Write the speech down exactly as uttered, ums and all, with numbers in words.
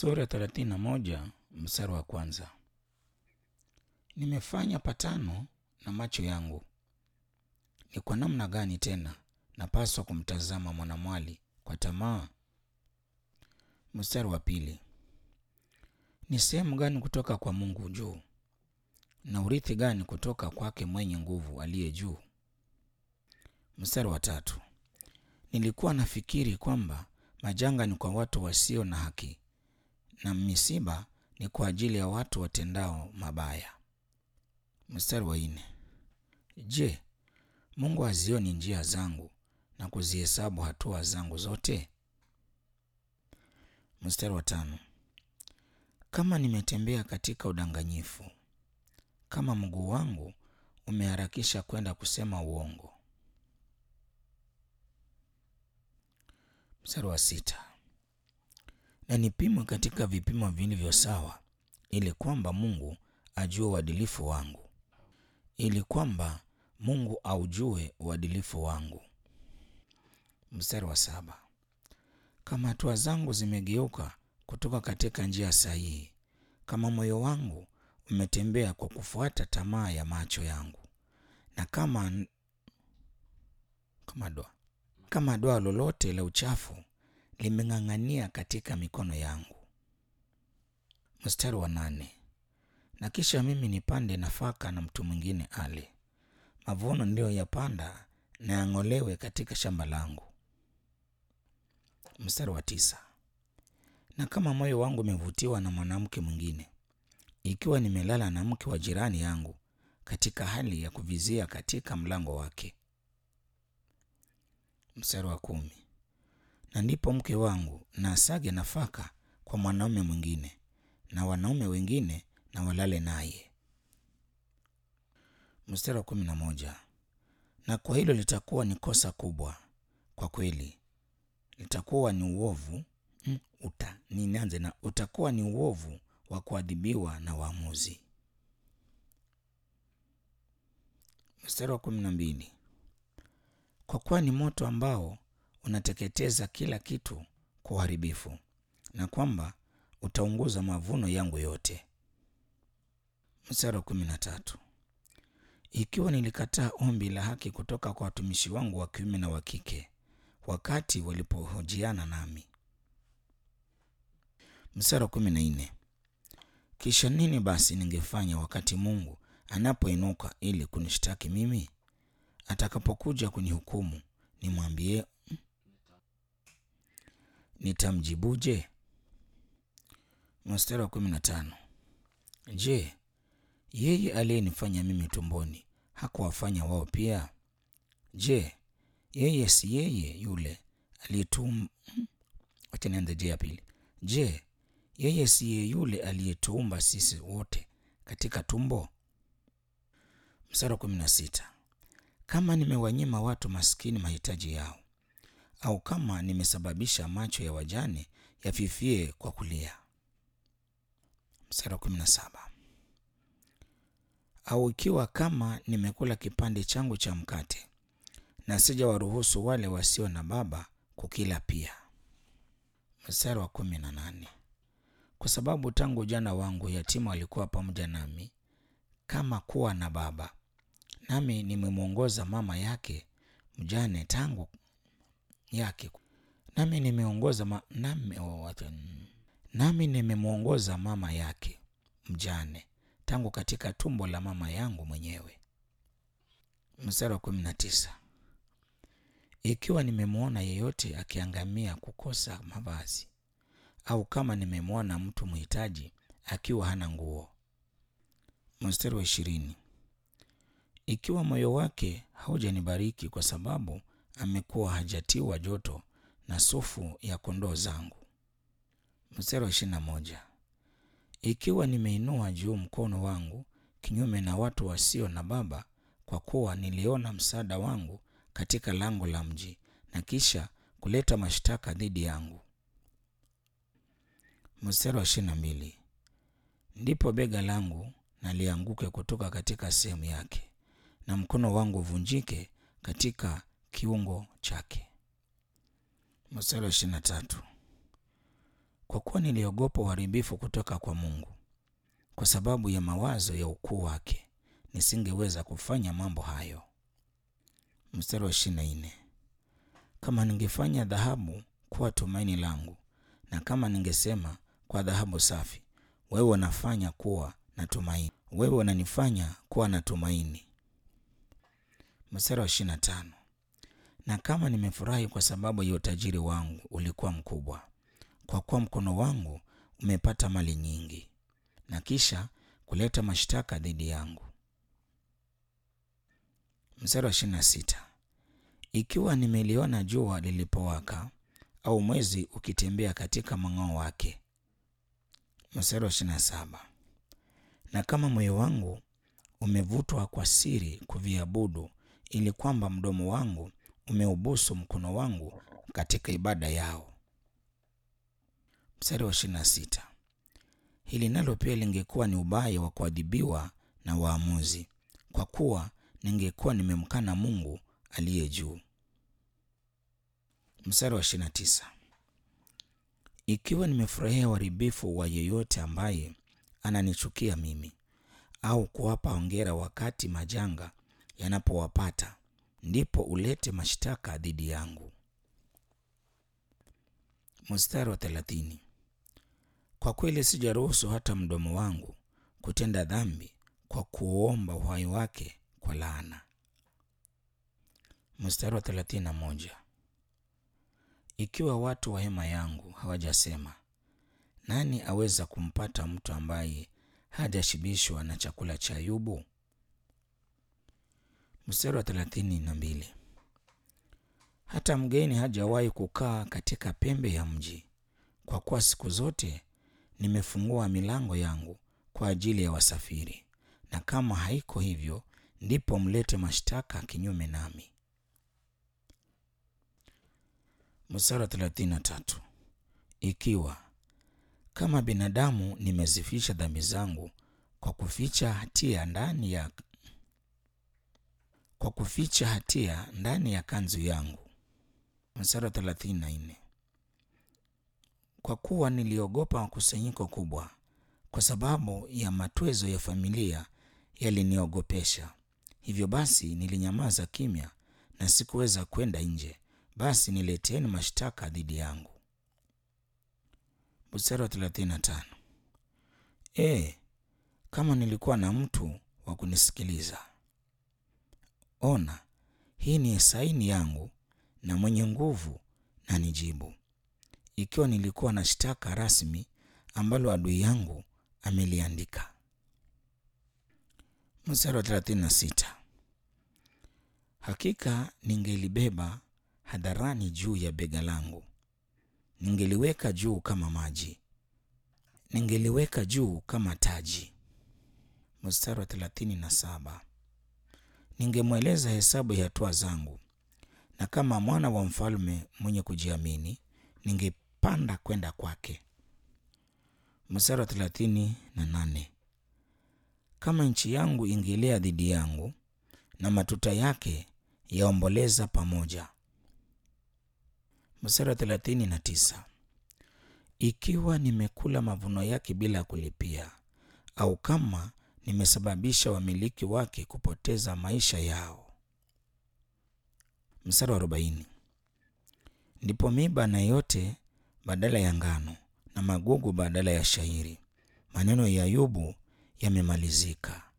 Sura ya thelathini na moja mstari wa kwanza. Nimefanya patano na macho yangu. Ni kwa namna gani tena napaswa kumtazama mwanamwali kwa tamaa? Mstari wa pili. Ni sehemu gani kutoka kwa Mungu juu, na urithi gani kutoka kwake mwenye nguvu aliye juu? Mstari wa tatu. Nilikuwa nafikiri kwamba majanga ni kwa watu wasio na haki, na misiba ni kwa ajili ya watu watendao mabaya. Mstari wa nne. Je, Mungu hazioni njia zangu na kuzihesabu hatua zangu zote? Mstari wa tano. Kama nimetembea katika udanganyifu, kama mguu wangu umeharakisha kwenda kusema uongo. Mstari wa sita. Na nipimwe katika vipimo vilivyo sawa, ili kwamba Mungu ajue uadilifu wangu, ili kwamba Mungu aujue uadilifu wangu. Mstari wa saba. Kama hatua zangu zimegeuka kutoka katika njia sahihi, kama moyo wangu umetembea kwa kufuata tamaa ya macho yangu, na kama kama doa kama doa lolote la uchafu limeng'ang'ania katika mikono yangu. Mstari wa nane. Na kisha mimi nipande nafaka na mtu mwingine ale, mavuno niliyoyapanda na yang'olewe katika shamba langu. Mstari wa tisa. Na kama moyo wangu umevutiwa na mwanamke mwingine, ikiwa nimelala na mke wa jirani yangu katika hali ya kuvizia katika mlango wake. Mstari wa kumi. Na ndipo mke wangu na asage nafaka kwa mwanaume mwingine, na wanaume wengine na walale naye. Mstari wa kumi na moja. Na kwa hilo litakuwa ni kosa kubwa, kwa kweli litakuwa ni uovu mm, uta nianze na utakuwa ni uovu wa kuadhibiwa na waamuzi. Mstari wa kumi na mbili. Kwa kuwa ni moto ambao unateketeza kila kitu kwa uharibifu, na kwamba utaunguza mavuno yangu yote. Mstari wa kumi na tatu. Ikiwa nilikataa ombi la haki kutoka kwa watumishi wangu wa kiume na wa kike wakati walipohojiana nami. Mstari wa kumi na nne. Kisha nini basi ningefanya wakati Mungu anapoinuka ili kunishtaki mimi? Atakapokuja kunihukumu, nimwambie nitamjibuje? Mstari wa kumi na tano. Je, yeye aliyenifanya mimi tumboni hakuwafanya wao pia? Je, yeye si yeye yule aliyetum Acha nianze je ya pili. Je, yeye si yeye yule aliyetuumba sisi wote katika tumbo? Mstari wa kumi na sita. Kama nimewanyima watu maskini mahitaji yao, au kama nimesababisha macho ya wajane yafifie kwa kulia. Mstari wa kumi na saba. Au ikiwa kama nimekula kipande changu cha mkate na sijawaruhusu wale wasio na baba kukila pia. Mstari wa kumi na nane. Kwa sababu tangu ujana wangu yatima alikuwa pamoja nami kama kuwa na baba, nami nimemwongoza mama yake mjane tangu yake nami nimeongoza ma, nami, oh, nami nimemwongoza mama yake mjane tangu katika tumbo la mama yangu mwenyewe. Mstari wa kumi na tisa. Ikiwa nimemwona yeyote akiangamia kukosa mavazi, au kama nimemwona mtu mhitaji akiwa hana nguo. Mstari wa ishirini. Ikiwa moyo wake haujanibariki kwa sababu amekuwa hajatiwa joto na sufu ya kondoo zangu. Mstari wa ishirini na moja. Ikiwa nimeinua juu mkono wangu kinyume na watu wasio na baba, kwa kuwa niliona msaada wangu katika lango la mji, na kisha kuleta mashtaka dhidi yangu. Mstari wa ishirini na mbili. Ndipo bega langu na lianguke kutoka katika sehemu yake, na mkono wangu uvunjike katika kiungo chake. Mstari wa ishirini na tatu. kwa kuwa niliogopa uharibifu kutoka kwa Mungu. Kwa sababu ya mawazo ya ukuu wake, nisingeweza kufanya mambo hayo. Mstari wa ishirini na nne. Kama ningefanya dhahabu kuwa tumaini langu, na kama ningesema kwa dhahabu safi, wewe unafanya kuwa na tumaini, wewe unanifanya kuwa na tumaini. Mstari wa ishirini na tano. Na kama nimefurahi kwa sababu ya utajiri wangu ulikuwa mkubwa, kwa kuwa mkono wangu umepata mali nyingi, na kisha kuleta mashtaka dhidi yangu. Mstari wa ishirini na sita. Ikiwa nimeliona jua lilipowaka, au mwezi ukitembea katika mang'ao wake. Mstari wa ishirini na saba. Na kama moyo wangu umevutwa kwa siri kuviabudu, ili kwamba mdomo wangu umeubusu mkono wangu katika ibada yao. Mstari wa ishirini na sita. Hili nalo pia lingekuwa ni ubaya wa kuadhibiwa na waamuzi, kwa kuwa ningekuwa nimemkana Mungu aliye juu. Mstari wa ishirini na tisa. Ikiwa nimefurahia uharibifu wa yeyote ambaye ananichukia mimi, au kuwapa hongera wakati majanga yanapowapata, ndipo ulete mashtaka dhidi yangu. Mstari wa thelathini. Kwa kweli sijaruhusu hata mdomo wangu kutenda dhambi kwa kuomba uhai wake kwa laana. Mstari wa thelathini na moja. Ikiwa watu wa hema yangu hawajasema, nani aweza kumpata mtu ambaye hajashibishwa na chakula cha Ayubu? Mstari wa thelathini na mbili. Hata mgeni hajawahi kukaa katika pembe ya mji, kwa kuwa siku zote nimefungua milango yangu kwa ajili ya wasafiri, na kama haiko hivyo, ndipo mlete mashtaka kinyume nami. Mstari wa thelathini na tatu. Ikiwa kama binadamu nimezifisha dhambi zangu kwa kuficha hatia ndani ya kwa kuficha hatia ndani ya kanzu yangu. Mstari wa thelathini na nne. Kwa kuwa niliogopa kusanyiko kubwa, kwa sababu ya matwezo ya familia yaliniogopesha, hivyo basi nilinyamaza kimya na sikuweza kwenda nje, basi nileteni mashtaka dhidi yangu. Mstari wa thelathini na tano. E, kama nilikuwa na mtu wa kunisikiliza! Ona, hii ni saini yangu na mwenye nguvu na nijibu, ikiwa nilikuwa na shtaka rasmi ambalo adui yangu ameliandika. Mstari wa thelathini na sita. Hakika ningelibeba hadharani juu ya bega langu, ningeliweka juu kama maji, ningeliweka juu kama taji. Mstari wa thelathini na saba. Ningemweleza hesabu ya hatua zangu, na kama mwana wa mfalme mwenye kujiamini, ningepanda kwenda kwake. Mstari wa thelathini na nane. Kama nchi yangu ingelea dhidi yangu, na matuta yake yaomboleza pamoja. Mstari wa thelathini na tisa. Ikiwa nimekula mavuno yake bila kulipia, au kama nimesababisha wamiliki wake kupoteza maisha yao. Mstari wa arobaini. Ndipo miba na yote badala ya ngano, na magugu badala ya shairi, maneno ya Ayubu yamemalizika.